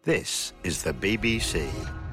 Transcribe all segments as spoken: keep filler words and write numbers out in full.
This is the B B C.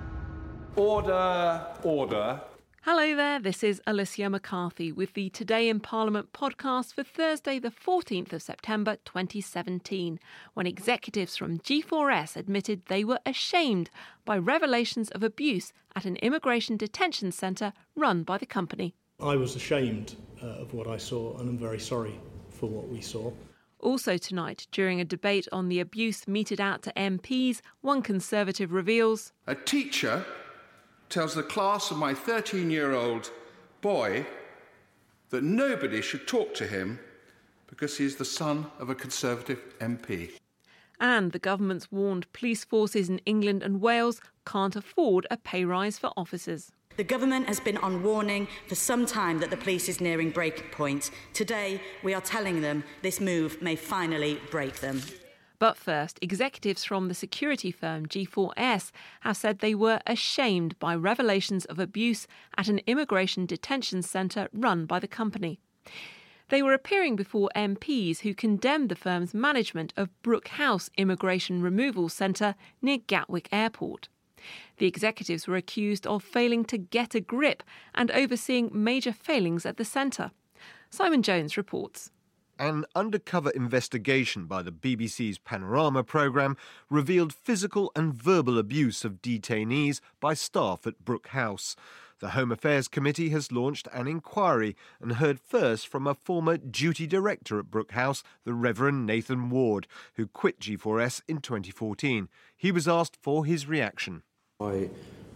Order, order. Hello there, this is Alicia McCarthy with the Today in Parliament podcast for Thursday the fourteenth of September twenty seventeen, when executives from G four S admitted they were ashamed by revelations of abuse at an immigration detention centre run by the company. I was ashamed uh, of what I saw, and I'm very sorry for what we saw. Also tonight, during a debate on the abuse meted out to M Ps, one Conservative reveals A teacher tells the class of my thirteen-year-old boy that nobody should talk to him because he is the son of a Conservative M P. And the government's warned police forces in England and Wales can't afford a pay rise for officers. The government has been on warning for some time that the police is nearing breaking point. Today, we are telling them this move may finally break them. But first, executives from the security firm G four S have said they were ashamed by revelations of abuse at an immigration detention centre run by the company. They were appearing before M Ps who condemned the firm's management of Brook House Immigration Removal Centre near Gatwick Airport. The executives were accused of failing to get a grip and overseeing major failings at the centre. Simon Jones reports. An undercover investigation by the B B C's Panorama programme revealed physical and verbal abuse of detainees by staff at Brook House. The Home Affairs Committee has launched an inquiry and heard first from a former duty director at Brook House, the Reverend Nathan Ward, who quit G four S in twenty fourteen. He was asked for his reaction. I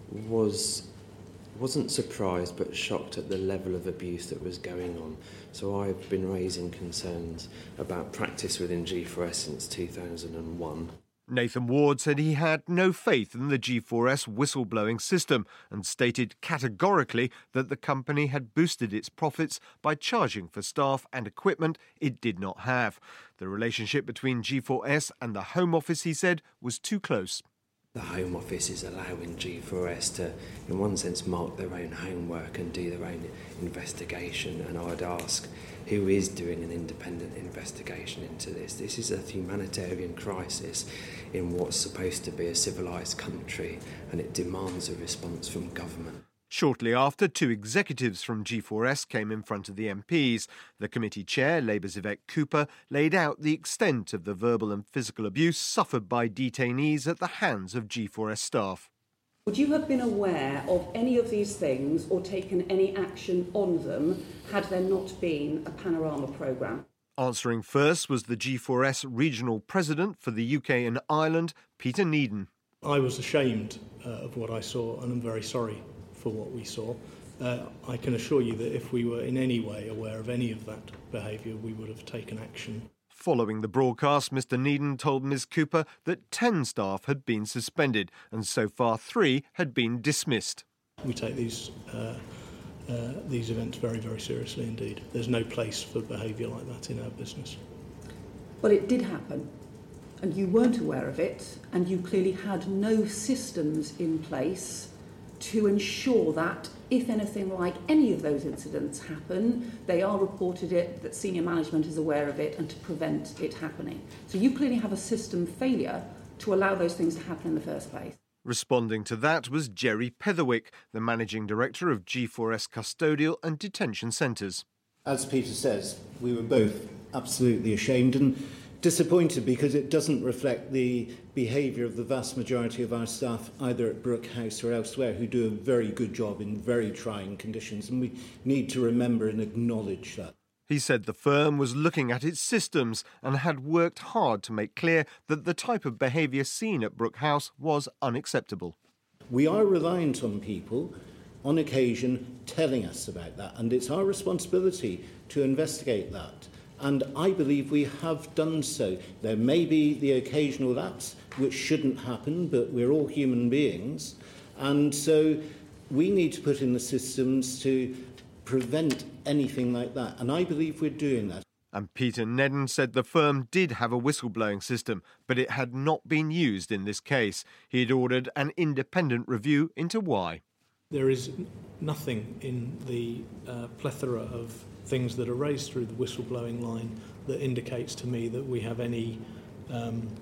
was, wasn't surprised but shocked at the level of abuse that was going on. So I've been raising concerns about practice within G four S since two thousand one. Nathan Ward said he had no faith in the G four S whistleblowing system and stated categorically that the company had boosted its profits by charging for staff and equipment it did not have. The relationship between G four S and the Home Office, he said, was too close. The Home Office is allowing G four S to, in one sense, mark their own homework and do their own investigation. And I'd ask, who is doing an independent investigation into this? This is a humanitarian crisis in what's supposed to be a civilised country, and it demands a response from government. Shortly after, two executives from G four S came in front of the M Ps. The committee chair, Labour's Yvette Cooper, laid out the extent of the verbal and physical abuse suffered by detainees at the hands of G four S staff. Would you have been aware of any of these things or taken any action on them had there not been a Panorama programme? Answering first was the G four S regional president for the U K and Ireland, Peter Needon. I was ashamed uh, of what I saw, and I'm very sorry for what we saw. Uh, I can assure you that if we were in any way aware of any of that behaviour, we would have taken action. Following the broadcast, Mr Needon told Miz Cooper that ten staff had been suspended and so far three had been dismissed. We take these uh, uh, these events very, very seriously indeed. There's no place for behaviour like that in our business. Well, it did happen, and you weren't aware of it, and you clearly had no systems in place to ensure that if anything like any of those incidents happen, they are reported it, that senior management is aware of it, and to prevent it happening. So you clearly have a system failure to allow those things to happen in the first place. Responding to that was Jerry Petherwick, the managing director of G four S Custodial and Detention Centres. As Peter says, we were both absolutely ashamed and disappointed because it doesn't reflect the behaviour of the vast majority of our staff, either at Brook House or elsewhere, who do a very good job in very trying conditions, and we need to remember and acknowledge that. He said the firm was looking at its systems and had worked hard to make clear that the type of behaviour seen at Brook House was unacceptable. We are reliant on people, on occasion, telling us about that, and it's our responsibility to investigate that. And I believe we have done so. There may be the occasional lapse, which shouldn't happen, but we're all human beings. And so we need to put in the systems to prevent anything like that. And I believe we're doing that. And Peter Neddon said the firm did have a whistleblowing system, but it had not been used in this case. He had ordered an independent review into why. There is nothing in the uh, plethora of things that are raised through the whistleblowing line that indicates to me that we have any um,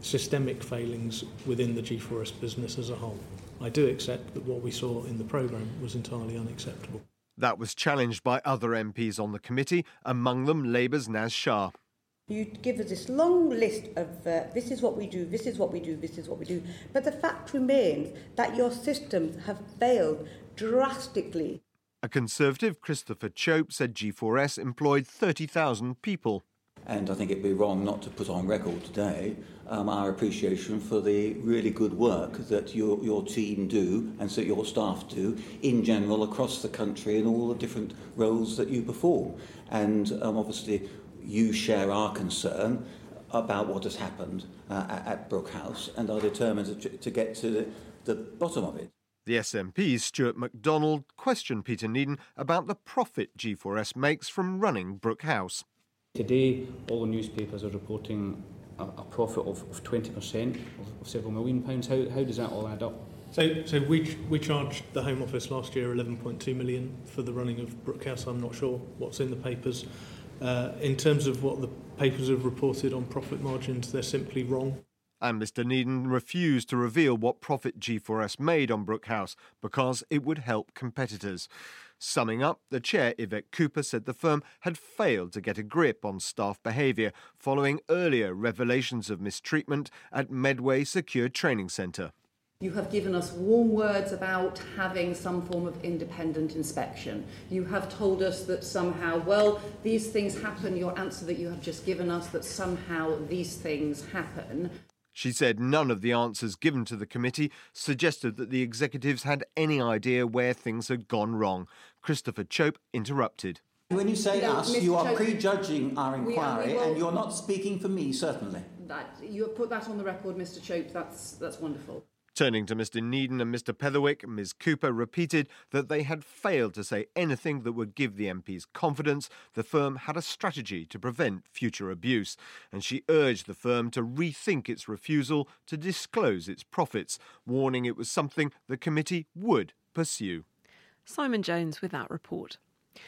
systemic failings within the G four S business as a whole. I do accept that what we saw in the programme was entirely unacceptable. That was challenged by other M Ps on the committee, among them Labour's Naz Shah. You give us this long list of uh, this is what we do, this is what we do, this is what we do. But the fact remains that your systems have failed drastically. A Conservative, Christopher Chope, said G four S employed thirty thousand people. And I think it'd be wrong not to put on record today um, our appreciation for the really good work that your, your team do and so your staff do in general across the country in all the different roles that you perform. And um, obviously you share our concern about what has happened uh, at, at Brook House and are determined to, to get to the, the bottom of it. The S N P's Stuart MacDonald questioned Peter Needham about the profit G four S makes from running Brook House. Today, all the newspapers are reporting a, a profit of, of twenty percent of, of several million pounds. How, how does that all add up? So, so we we charged the Home Office last year eleven point two million for the running of Brook House. I'm not sure what's in the papers. Uh, in terms of what the papers have reported on profit margins, they're simply wrong. And Mr Needham refused to reveal what profit G four S made on Brook House because it would help competitors. Summing up, the chair, Yvette Cooper, said the firm had failed to get a grip on staff behaviour following earlier revelations of mistreatment at Medway Secure Training Centre. You have given us warm words about having some form of independent inspection. You have told us that somehow, well, these things happen. Your answer that you have just given us, that somehow these things happen. She said none of the answers given to the committee suggested that the executives had any idea where things had gone wrong. Christopher Chope interrupted. When you say no, us, Mister you are Chope, prejudging our inquiry, we, we will, and you're not speaking for me, certainly. That, you have put that on the record, Mister Chope. That's, that's wonderful. Turning to Mr Needham and Mr Petherwick, Miz Cooper repeated that they had failed to say anything that would give the M Ps confidence the firm had a strategy to prevent future abuse, and she urged the firm to rethink its refusal to disclose its profits, warning it was something the committee would pursue. Simon Jones with that report.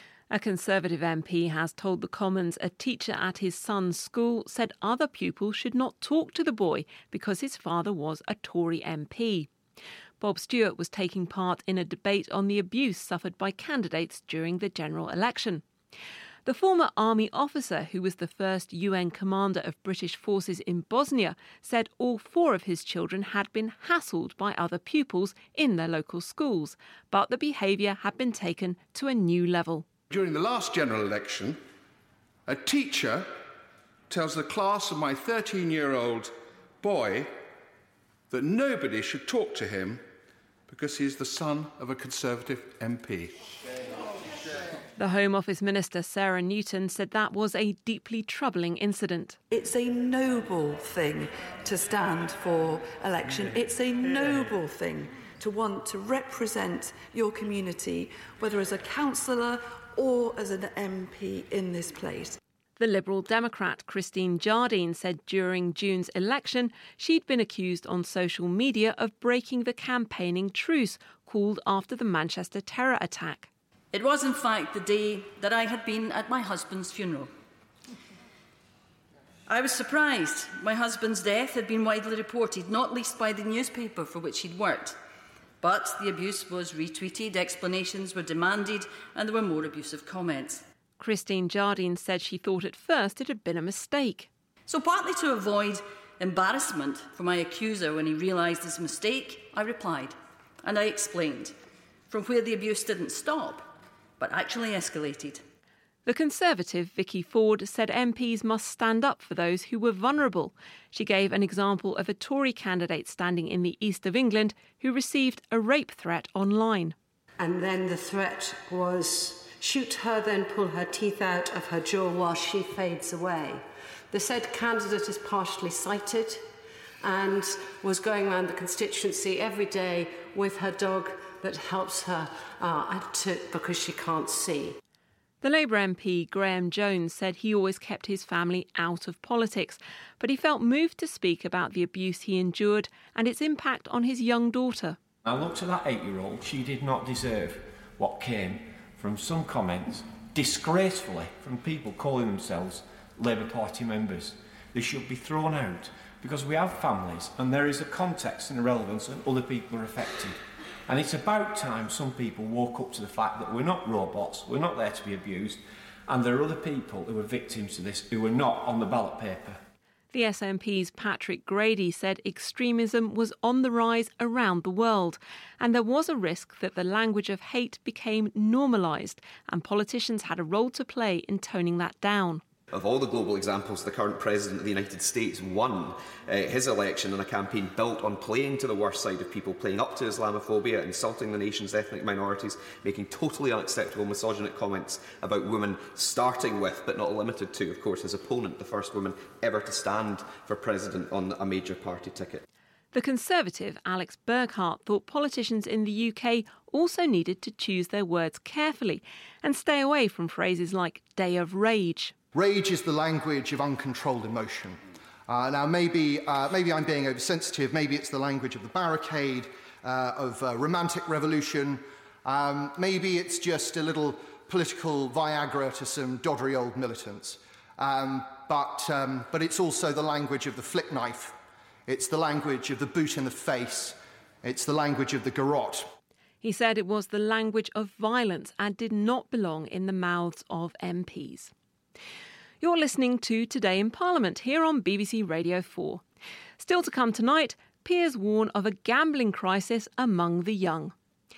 A Conservative M P has told the Commons a teacher at his son's school said other pupils should not talk to the boy because his father was a Tory M P. Bob Stewart was taking part in a debate on the abuse suffered by candidates during the general election. The former army officer, who was the first U N commander of British forces in Bosnia, said all four of his children had been hassled by other pupils in their local schools, but the behaviour had been taken to a new level. During the last general election, a teacher tells the class of my thirteen-year-old boy that nobody should talk to him because he is the son of a Conservative M P. The Home Office Minister, Sarah Newton, said that was a deeply troubling incident. It's a noble thing to stand for election. It's a noble thing to want to represent your community, whether as a councillor or as an M P in this place. The Liberal Democrat Christine Jardine said during June's election she'd been accused on social media of breaking the campaigning truce called after the Manchester terror attack. It was in fact the day that I had been at my husband's funeral. I was surprised. My husband's death had been widely reported, not least by the newspaper for which he'd worked. But the abuse was retweeted, explanations were demanded, and there were more abusive comments. Christine Jardine said she thought at first it had been a mistake. So partly to avoid embarrassment for my accuser when he realised his mistake, I replied, and I explained, from where the abuse didn't stop, but actually escalated. The Conservative, Vicky Ford, said M Ps must stand up for those who were vulnerable. She gave an example of a Tory candidate standing in the east of England who received a rape threat online. And then the threat was, shoot her, then pull her teeth out of her jaw while she fades away. The said candidate is partially sighted and was going around the constituency every day with her dog that helps her uh, to, because she can't see. The Labour M P Graham Jones said he always kept his family out of politics, but he felt moved to speak about the abuse he endured and its impact on his young daughter. I looked at that eight-year-old. She did not deserve what came from some comments, disgracefully, from people calling themselves Labour Party members. They should be thrown out because we have families and there is a context and a relevance and other people are affected. And it's about time some people woke up to the fact that we're not robots, we're not there to be abused, and there are other people who are victims to this who are not on the ballot paper. The S N P's Patrick Grady said extremism was on the rise around the world, and there was a risk that the language of hate became normalised, and politicians had a role to play in toning that down. Of all the global examples, the current President of the United States won uh, his election in a campaign built on playing to the worst side of people, playing up to Islamophobia, insulting the nation's ethnic minorities, making totally unacceptable misogynic comments about women, starting with, but not limited to, of course, his opponent, the first woman ever to stand for President on a major party ticket. The Conservative Alex Burkhardt thought politicians in the U K also needed to choose their words carefully and stay away from phrases like day of rage. Rage is the language of uncontrolled emotion. Uh, now, maybe, uh, maybe I'm being oversensitive. Maybe it's the language of the barricade, uh, of uh, romantic revolution. Um, maybe it's just a little political Viagra to some doddery old militants. Um, but, um, but it's also the language of the flick knife. It's the language of the boot in the face. It's the language of the garrote. He said it was the language of violence and did not belong in the mouths of M Ps. You're listening to Today in Parliament here on B B C Radio four. Still to come tonight, peers warn of a gambling crisis among the young.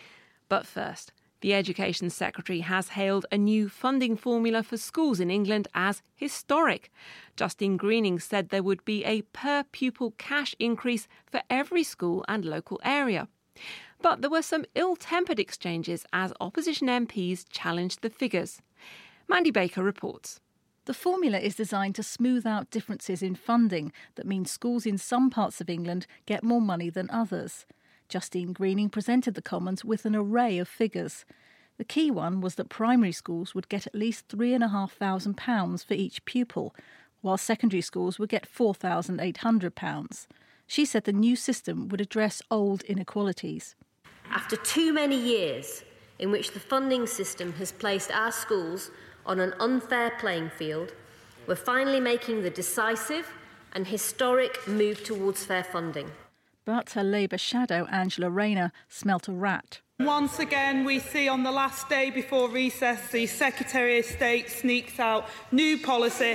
But first, the Education Secretary has hailed a new funding formula for schools in England as historic. Justine Greening said there would be a per-pupil cash increase for every school and local area. But there were some ill-tempered exchanges as opposition M Ps challenged the figures. Mandy Baker reports. The formula is designed to smooth out differences in funding that means schools in some parts of England get more money than others. Justine Greening presented the Commons with an array of figures. The key one was that primary schools would get at least three thousand five hundred pounds for each pupil, while secondary schools would get four thousand eight hundred pounds. She said the new system would address old inequalities. After too many years in which the funding system has placed our schools on an unfair playing field, we're finally making the decisive and historic move towards fair funding. But her Labour shadow, Angela Rayner, smelt a rat. Once again, we see on the last day before recess, the Secretary of State sneaks out new policy.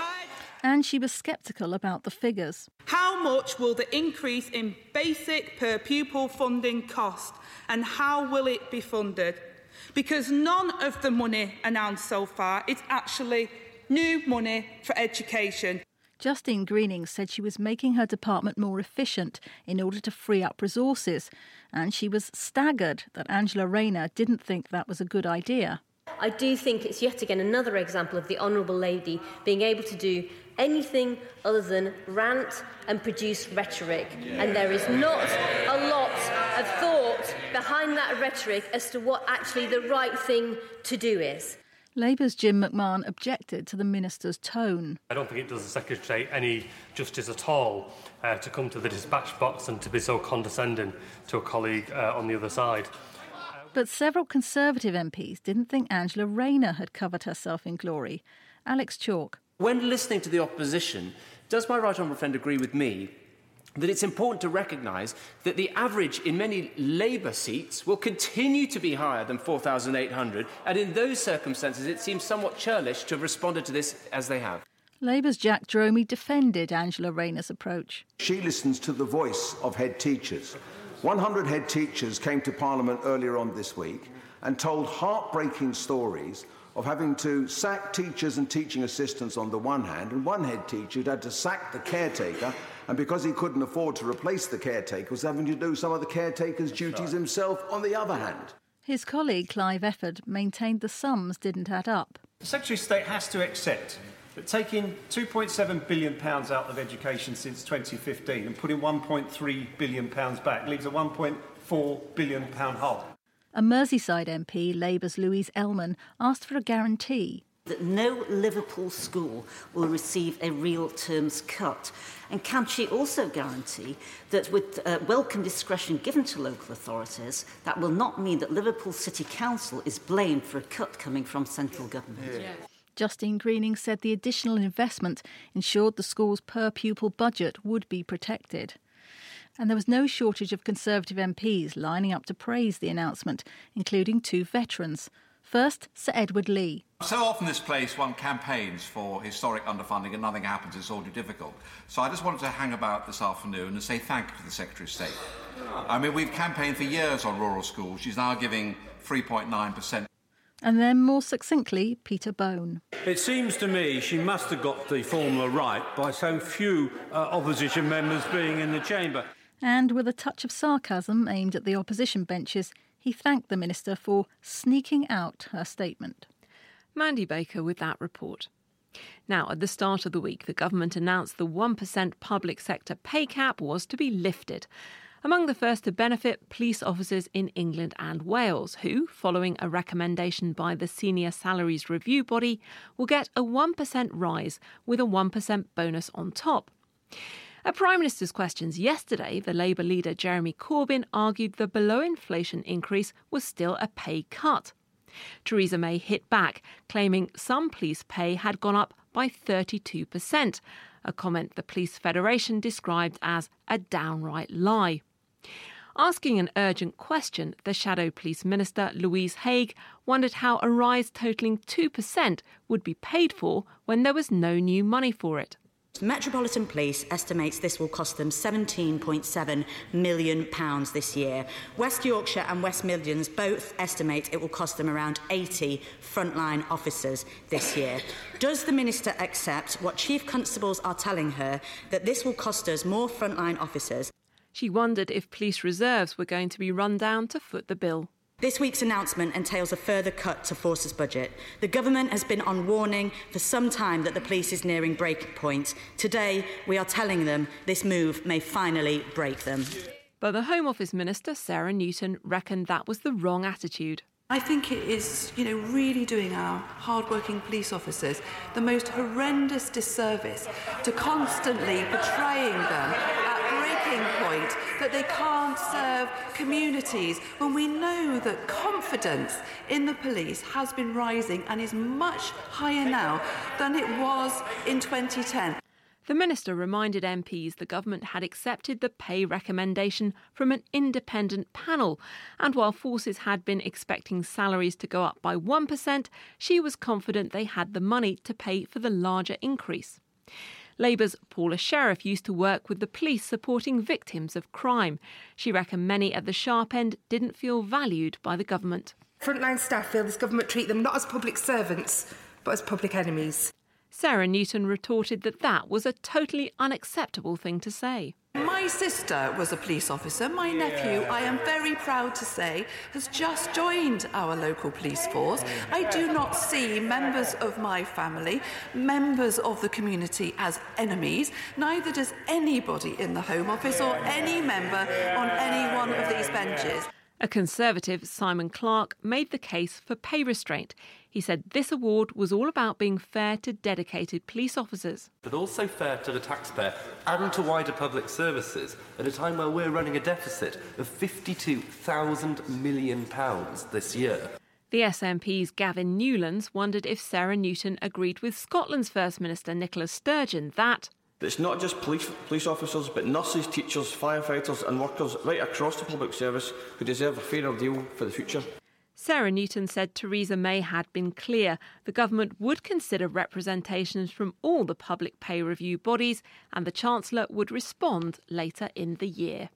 And she was sceptical about the figures. How much will the increase in basic per pupil funding cost, and how will it be funded? Because none of the money announced so far is actually new money for education. Justine Greening said she was making her department more efficient in order to free up resources, and she was staggered that Angela Rayner didn't think that was a good idea. I do think it's yet again another example of the Honourable Lady being able to do anything other than rant and produce rhetoric. Yeah. And there is not a lot of thought behind that rhetoric as to what actually the right thing to do is. Labour's Jim McMahon objected to the minister's tone. I don't think it does the Secretary any justice at all uh, to come to the dispatch box and to be so condescending to a colleague uh, on the other side. But several Conservative M Ps didn't think Angela Rayner had covered herself in glory. Alex Chalk. When listening to the opposition, does my right honourable friend agree with me that it's important to recognise that the average in many Labour seats will continue to be higher than four thousand eight hundred, and in those circumstances it seems somewhat churlish to have responded to this as they have? Labour's Jack Dromey defended Angela Rayner's approach. She listens to the voice of head teachers. one hundred head teachers came to Parliament earlier on this week and told heartbreaking stories of having to sack teachers and teaching assistants on the one hand, and one head teacher who'd had to sack the caretaker, and because he couldn't afford to replace the caretaker, was having to do some of the caretaker's duties himself on the other hand. His colleague Clive Efford maintained the sums didn't add up. The Secretary of State has to accept that taking two point seven billion pounds out of education since twenty fifteen and putting one point three billion pounds back leaves a one point four billion pounds hole. A Merseyside M P, Labour's Louise Ellman, asked for a guarantee that no Liverpool school will receive a real terms cut. And can she also guarantee that with uh, welcome discretion given to local authorities, that will not mean that Liverpool City Council is blamed for a cut coming from central government? Yeah. Justine Greening said the additional investment ensured the school's per-pupil budget would be protected. And there was no shortage of Conservative M Ps lining up to praise the announcement, including two veterans. First, Sir Edward Lee. So often this place one campaigns for historic underfunding and nothing happens. It's all too difficult. So I just wanted to hang about this afternoon and say thank you to the Secretary of State. I mean, we've campaigned for years on rural schools. She's now giving three point nine percent. And then, more succinctly, Peter Bone. It seems to me she must have got the formula right by so few uh, opposition members being in the chamber. And with a touch of sarcasm aimed at the opposition benches, he thanked the minister for sneaking out her statement. Mandy Baker with that report. Now, at the start of the week, the government announced the one percent public sector pay cap was to be lifted. Among the first to benefit, police officers in England and Wales, who, following a recommendation by the Senior Salaries Review Body, will get a one percent rise with a one percent bonus on top. At Prime Minister's questions yesterday, the Labour leader Jeremy Corbyn argued the below-inflation increase was still a pay cut. Theresa May hit back, claiming some police pay had gone up by thirty-two percent, a comment the Police Federation described as a downright lie. Asking an urgent question, the Shadow Police Minister, Louise Haigh, wondered how a rise totalling two percent would be paid for when there was no new money for it. Metropolitan Police estimates this will cost them seventeen point seven million pounds this year. West Yorkshire and West Midlands both estimate it will cost them around eighty frontline officers this year. Does the Minister accept what Chief Constables are telling her, that this will cost us more frontline officers? She wondered if police reserves were going to be run down to foot the bill. This week's announcement entails a further cut to Force's budget. The government has been on warning for some time that the police is nearing breaking point. Today, we are telling them this move may finally break them. But the Home Office Minister, Sarah Newton, reckoned that was the wrong attitude. I think it is, you know, really doing our hard-working police officers the most horrendous disservice to constantly portraying them at breaking point that they can't serve communities when we know that confidence in the police has been rising and is much higher now than it was in twenty ten. The Minister reminded M Ps the government had accepted the pay recommendation from an independent panel, and while forces had been expecting salaries to go up by one percent, she was confident they had the money to pay for the larger increase. Labour's Paula Sherriff used to work with the police supporting victims of crime. She reckoned many at the sharp end didn't feel valued by the government. Frontline staff feel this government treat them not as public servants, but as public enemies. Sarah Newton retorted that that was a totally unacceptable thing to say. My sister was a police officer. My nephew, I am very proud to say, has just joined our local police force. I do not see members of my family, members of the community as enemies. Neither does anybody in the Home Office or any member on any one of these benches. A Conservative, Simon Clarke, made the case for pay restraint. He said this award was all about being fair to dedicated police officers. But also fair to the taxpayer and to wider public services at a time where we're running a deficit of fifty-two thousand million pounds this year. The S N P's Gavin Newlands wondered if Sarah Newton agreed with Scotland's First Minister Nicola Sturgeon that it's not just police, police officers, but nurses, teachers, firefighters and workers right across the public service who deserve a fairer deal for the future. Sarah Newton said Theresa May had been clear the government would consider representations from all the public pay review bodies, and the Chancellor would respond later in the year.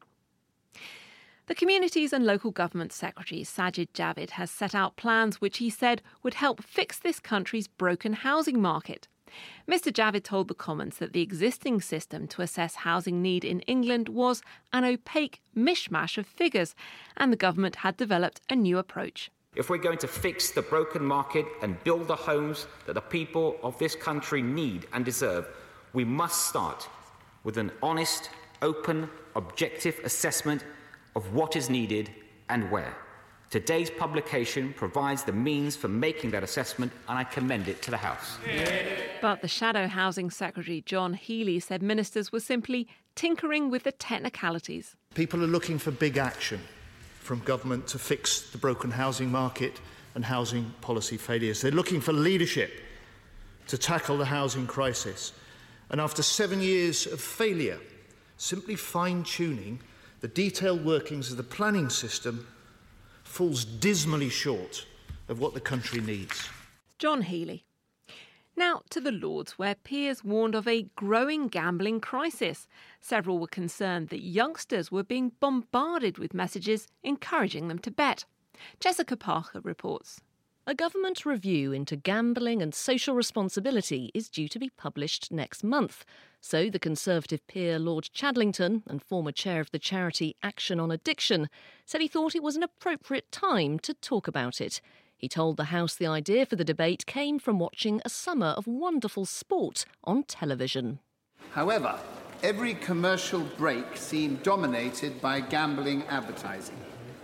The Communities and Local Government Secretary, Sajid Javid, has set out plans which he said would help fix this country's broken housing market. Mister Javid told the Commons that the existing system to assess housing need in England was an opaque mishmash of figures, and the government had developed a new approach. If we're going to fix the broken market and build the homes that the people of this country need and deserve, we must start with an honest, open, objective assessment of what is needed and where. Today's publication provides the means for making that assessment, and I commend it to the House. But the Shadow Housing Secretary, John Healey, said ministers were simply tinkering with the technicalities. People are looking for big action from government to fix the broken housing market and housing policy failures. They're looking for leadership to tackle the housing crisis. And after seven years of failure, simply fine-tuning the detailed workings of the planning system falls dismally short of what the country needs. John Healey. Now to the Lords, where peers warned of a growing gambling crisis. Several were concerned that youngsters were being bombarded with messages encouraging them to bet. Jessica Parker reports. A government review into gambling and social responsibility is due to be published next month. So the Conservative peer Lord Chadlington, and former chair of the charity Action on Addiction, said he thought it was an appropriate time to talk about it. He told the House the idea for the debate came from watching a summer of wonderful sport on television. However, every commercial break seemed dominated by gambling advertising.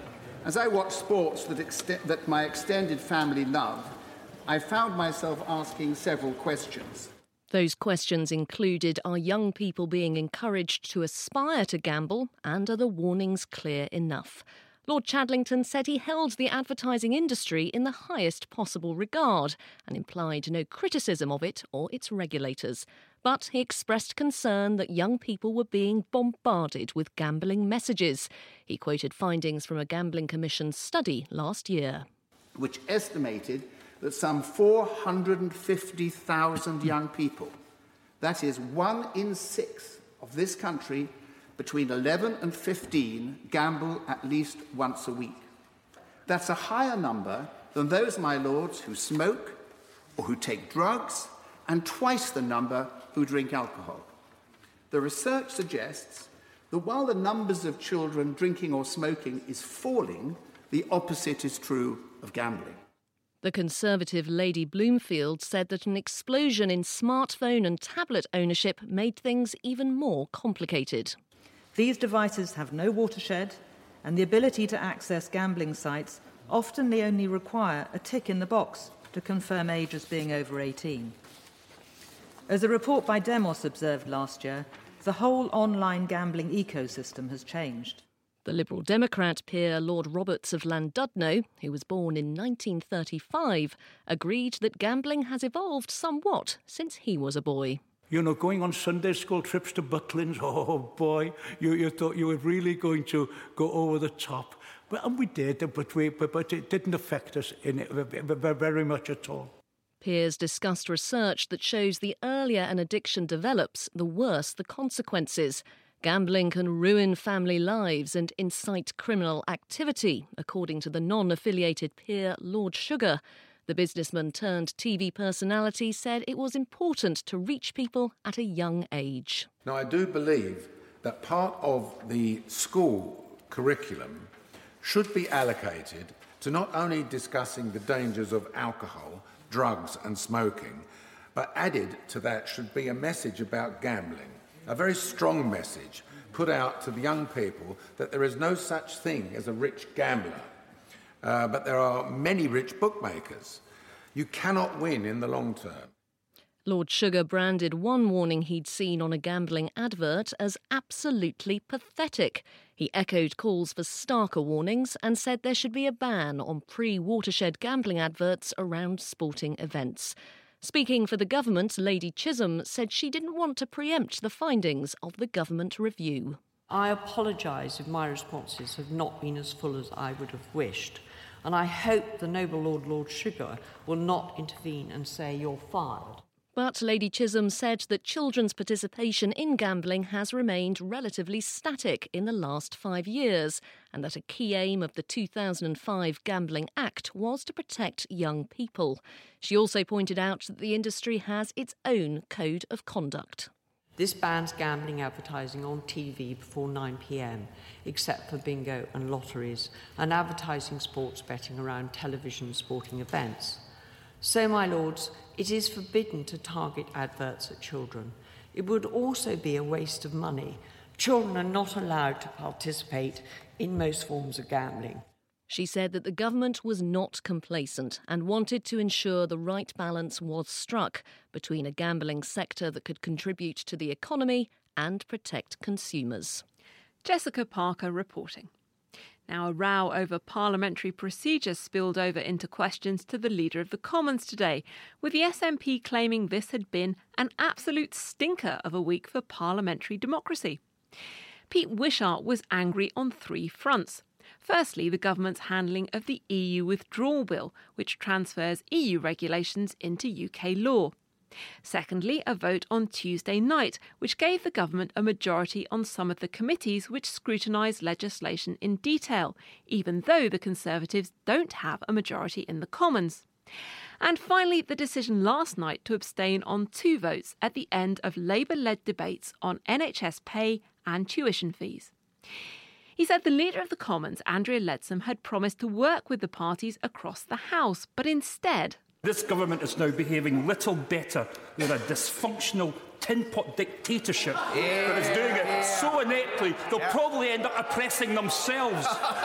As I watched sports that, ext- that my extended family love, I found myself asking several questions. Those questions included, are young people being encouraged to aspire to gamble, and are the warnings clear enough? Lord Chadlington said he held the advertising industry in the highest possible regard and implied no criticism of it or its regulators. But he expressed concern that young people were being bombarded with gambling messages. He quoted findings from a Gambling Commission study last year, which estimated that some four hundred fifty thousand young people, that is one in six of this country, between eleven and fifteen, gamble at least once a week. That's a higher number than those, my lords, who smoke or who take drugs, and twice the number who drink alcohol. The research suggests that while the numbers of children drinking or smoking is falling, the opposite is true of gambling. The Conservative Lady Bloomfield said that an explosion in smartphone and tablet ownership made things even more complicated. These devices have no watershed, and the ability to access gambling sites often they only require a tick in the box to confirm age as being over eighteen. As a report by Demos observed last year, the whole online gambling ecosystem has changed. The Liberal Democrat peer Lord Roberts of Llandudno, who was born in nineteen thirty-five, agreed that gambling has evolved somewhat since he was a boy. You know, going on Sunday school trips to Butlins, oh boy, you, you thought you were really going to go over the top. But, and we did, but, we, but, but it didn't affect us in it very much at all. Peers discussed research that shows the earlier an addiction develops, the worse the consequences. Gambling can ruin family lives and incite criminal activity, according to the non-affiliated peer Lord Sugar. The businessman turned T V personality said it was important to reach people at a young age. Now, I do believe that part of the school curriculum should be allocated to not only discussing the dangers of alcohol, drugs and smoking, but added to that should be a message about gambling, a very strong message put out to the young people that there is no such thing as a rich gambler. Uh, but there are many rich bookmakers. You cannot win in the long term. Lord Sugar branded one warning he'd seen on a gambling advert as absolutely pathetic. He echoed calls for starker warnings and said there should be a ban on pre-watershed gambling adverts around sporting events. Speaking for the government, Lady Chisholm said she didn't want to preempt the findings of the government review. I apologise if my responses have not been as full as I would have wished, and I hope the noble Lord Lord Sugar will not intervene and say you're fired. But Lady Chisholm said that children's participation in gambling has remained relatively static in the last five years, and that a key aim of the two thousand five Gambling Act was to protect young people. She also pointed out that the industry has its own code of conduct. This bans gambling advertising on T V before nine p m, except for bingo and lotteries, and advertising sports betting around television sporting events. So, my lords, it is forbidden to target adverts at children. It would also be a waste of money. Children are not allowed to participate in most forms of gambling. She said that the government was not complacent and wanted to ensure the right balance was struck between a gambling sector that could contribute to the economy and protect consumers. Jessica Parker reporting. Now, a row over parliamentary procedure spilled over into questions to the Leader of the Commons today, with the S N P claiming this had been an absolute stinker of a week for parliamentary democracy. Pete Wishart was angry on three fronts. Firstly, the government's handling of the E U withdrawal bill, which transfers E U regulations into U K law. Secondly, a vote on Tuesday night, which gave the government a majority on some of the committees which scrutinise legislation in detail, even though the Conservatives don't have a majority in the Commons. And finally, the decision last night to abstain on two votes at the end of Labour-led debates on N H S pay and tuition fees. He said the Leader of the Commons, Andrea Leadsom, had promised to work with the parties across the House, but instead... This government is now behaving little better than a dysfunctional tin-pot dictatorship yeah. that is doing it so ineptly they'll yeah. probably end up oppressing themselves.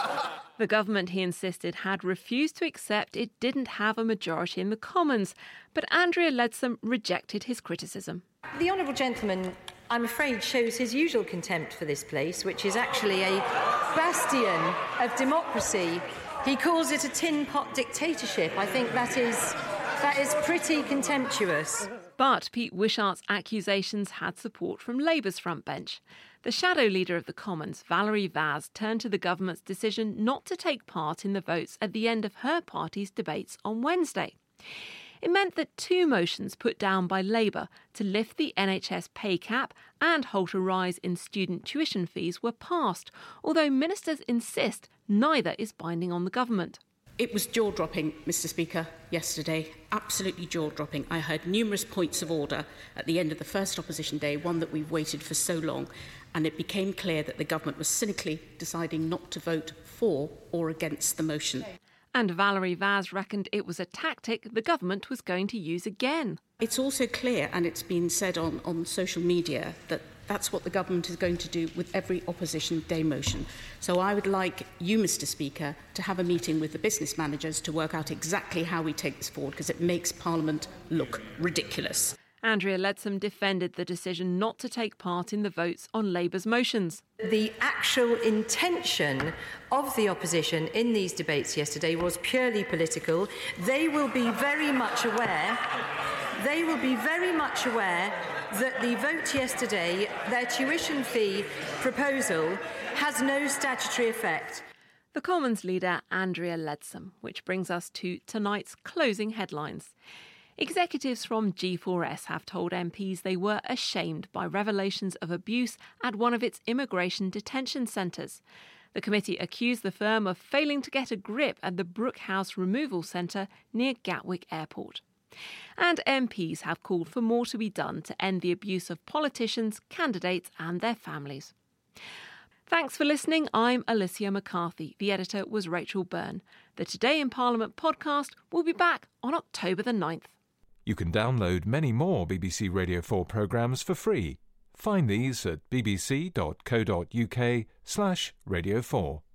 The government, he insisted, had refused to accept it didn't have a majority in the Commons, but Andrea Leadsom rejected his criticism. The honourable gentleman, I'm afraid, shows his usual contempt for this place, which is actually a bastion of democracy. He calls it a tin-pot dictatorship. I think that is that is pretty contemptuous. But Pete Wishart's accusations had support from Labour's front bench. The shadow leader of the Commons, Valerie Vaz, turned to the government's decision not to take part in the votes at the end of her party's debates on Wednesday. It meant that two motions put down by Labour to lift the N H S pay cap and halt a rise in student tuition fees were passed, although ministers insist neither is binding on the government. It was jaw-dropping, Mr Speaker, yesterday. Absolutely jaw-dropping. I heard numerous points of order at the end of the first opposition day, one that we've waited for so long, and it became clear that the government was cynically deciding not to vote for or against the motion. And Valerie Vaz reckoned it was a tactic the government was going to use again. It's also clear, and it's been said on, on social media, that that's what the government is going to do with every opposition day motion. So I would like you, Mr Speaker, to have a meeting with the business managers to work out exactly how we take this forward, because it makes Parliament look ridiculous. Andrea Leadsom defended the decision not to take part in the votes on Labour's motions. The actual intention of the opposition in these debates yesterday was purely political. They will be very much aware, they will be very much aware that the vote yesterday, their tuition fee proposal, has no statutory effect. The Commons leader, Andrea Leadsom, which brings us to tonight's closing headlines. Executives from G four S have told M Ps they were ashamed by revelations of abuse at one of its immigration detention centres. The committee accused the firm of failing to get a grip at the Brookhouse Removal Centre near Gatwick Airport. And M Ps have called for more to be done to end the abuse of politicians, candidates and their families. Thanks for listening. I'm Alicia McCarthy. The editor was Rachel Byrne. The Today in Parliament podcast will be back on October the ninth. You can download many more B B C Radio four programmes for free. Find these at bbc.co.uk slash radio 4.